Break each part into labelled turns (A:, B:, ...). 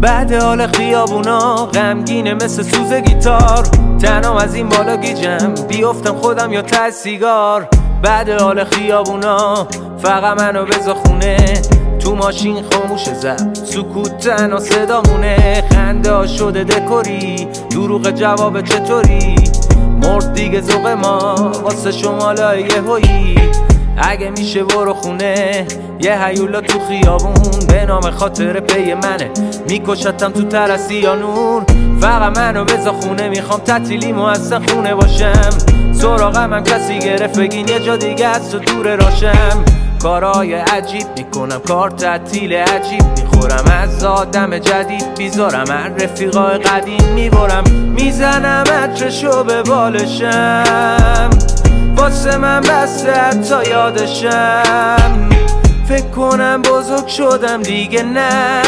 A: بعد حال خیابونا غمگینه مثل سوز گیتار، تنم از این بالا گیجم بیفتم خودم یا ته سیگار. بعد حال خیابونا فقط منو بذار خونه، تو ماشین خاموش زد سکوت تنها صدامونه. خنده ها شده دکوری، دروغ جواب چطوری، مرد دیگه ذوق ما واسه شمالای یهویی. اگه میشه برو خونه، یه هیولا تو خیابون به نام خاطر پی منه، میکشتم تو ترسی یا نور. فقط منو بذار خونه، میخوام تعطیلیمو اصلا خونه باشم. سراغم هم کسی گرفت بگین یه جا دیگه از تو دور راشم. کارهای عجیب میکنم، کار تعطیل عجیب میخورم، از آدم جدید بیزارم، هر رفیقای قدیم میبرم، میزنم عطرشو به بالشم، واسه من بسته حتی یادشم. فکر کنم بزرگ شدم دیگه، نه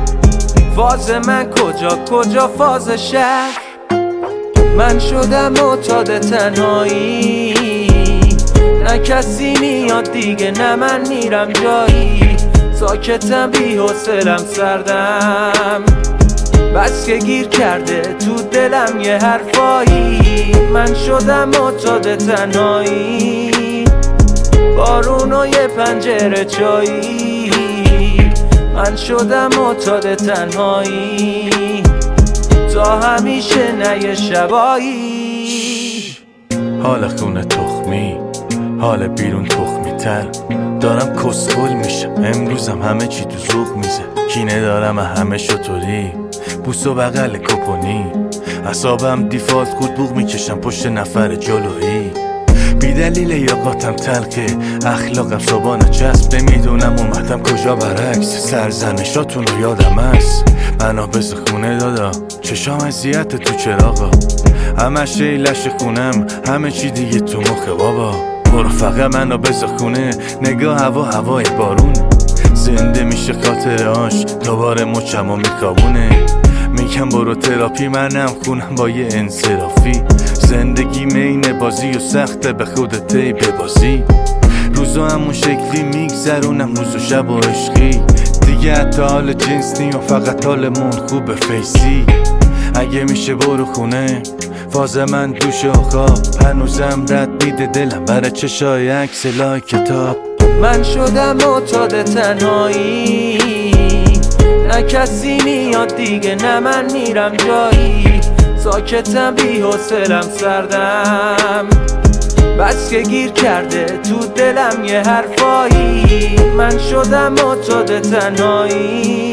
A: فاز من کجا فاز شهر. من شدم معتاد تنهایی، نه کسی میاد دیگه، نه من میرم جایی. ساکتم بی حوصلم سردم، بس که گیر کرده تو دلم یه حرفایی. من شدم معتاد تنهایی، بارون و یه پنجره چایی. من شدم معتاد تنهایی، تا همیشه نه یه شبایی.
B: حال خونه تخمی، حال بیرون تخمی تر، دارم کسخل میشم امروزم، همه چی تو ذوق میزه. کینه دارم همه شطوری، بوس و بغل کپونی، اعصابم دیفالت خود بوق میکشم پشت نفر جلویی. بی دلیل یاقاتم تلقه، اخلاقم صبانه چسب، نمیدونم اومدم کجا برعکس. سرزنشاتون رو یادم هست، منو بذار خونه دادا، چشام اذیت تو چراغا، همش لش خونم، همه چی دیگه تو مخه بابا. برو فقط منو بذار خونه، نگاه هوای بارون، زنده میشه خاطرهاش، دوباره مچمو میکابونه. میگم برو تراپی، منم خونم با یه انصرافی. زندگی مین بازی و سخته، به خودت ببازی. روزو همون شکلی میگذرونم، روز و شب و عشقی، دیگه حتی حال جنس نیم، فقط حالمون خوبه فیسی. اگه میشه برو خونه، فاز من دوش و خواب، هنوزم رد میده دلم برای چشای عکس لای کتاب.
A: من شدم معتاد تنهایی، نه کسی میاد دیگه، نه من میرم جایی. ساکتم بی حوصلم سردم، بس که گیر کرده تو دلم یه حرفایی. من شدم معتاد تنهایی،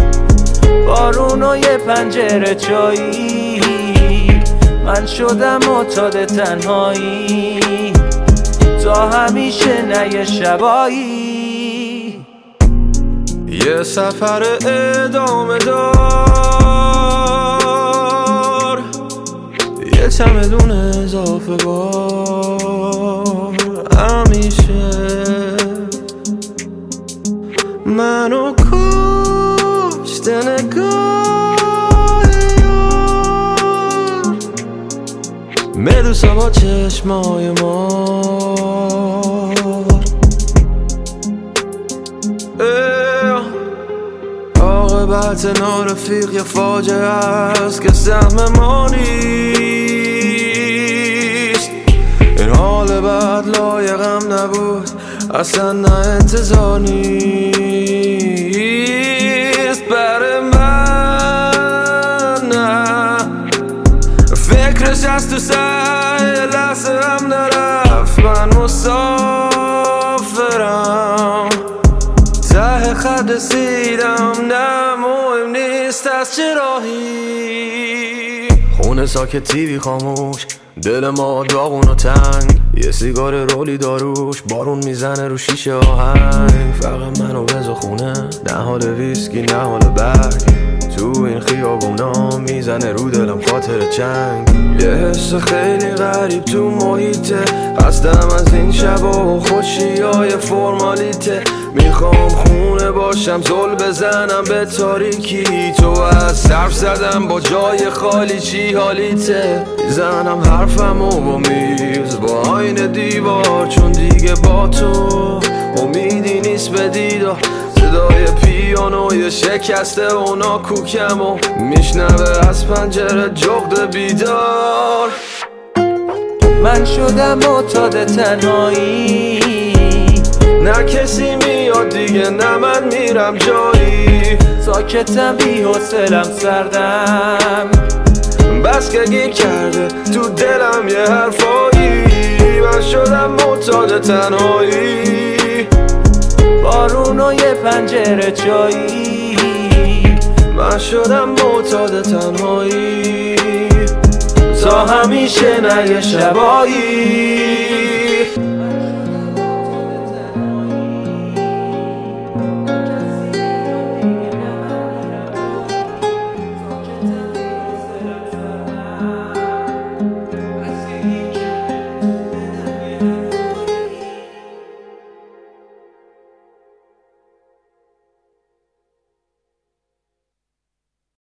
A: بارون و یه پنجره چایی. من شدم معتاد تنهایی، تا همیشه نه یه شبایی.
C: یه سفر ادامه دار، یه چمدون اضافه بار، همیشه منو کشته نگاه یار، مدوسا با چشمای مار. عاقبت نارفیق یه فاجعه است که سهم ما نیست. این حال بعد لایقم نبود، اصلا نه انتظار نیست برای من. نه فکرش از تو سر لحظه هم نرفت، من مسافرم ته خط رسیدم، نه مهم نیست از چه راهی. خونه ساکت، تیوی خاموش، دل ما داغون و تنگ، یه سیگار رولی داروش، بارون میزنه رو شیشه آهنگ. فقط منو بذار خونه، نه حال ویسکی نه حال برگ، تو این خیابونا میزنه رو دلم خاطر چنگ. یه حس خیلی غریب تو محیطه، خستم از این شبا و خوشیای فرمالیته. میخوام خونه باشم، زل بزنم به تاریکی، تو از صرف زدم با جای خالی، چی حالیته؟ میزنم حرفمو با میز، با آینه دیوار، چون دیگه با تو امیدی نیست به دیدار. صدای پیانو پیانوی شکسته اونا کوکم و میشنوه از پنجره جغد بیدار.
A: من شدم معتاد تنهایی،
C: نه کسی میاد دیگه نه من میرم جایی.
A: ساکتم بی حوصله‌ام سردم،
C: بس که گیر کرده تو دلم یه حرفایی. من شدم معتاد تنهایی،
A: بارون و یه پنجره چایی.
C: من شدم معتاد تنهایی تا همیشه نه یه شبایی.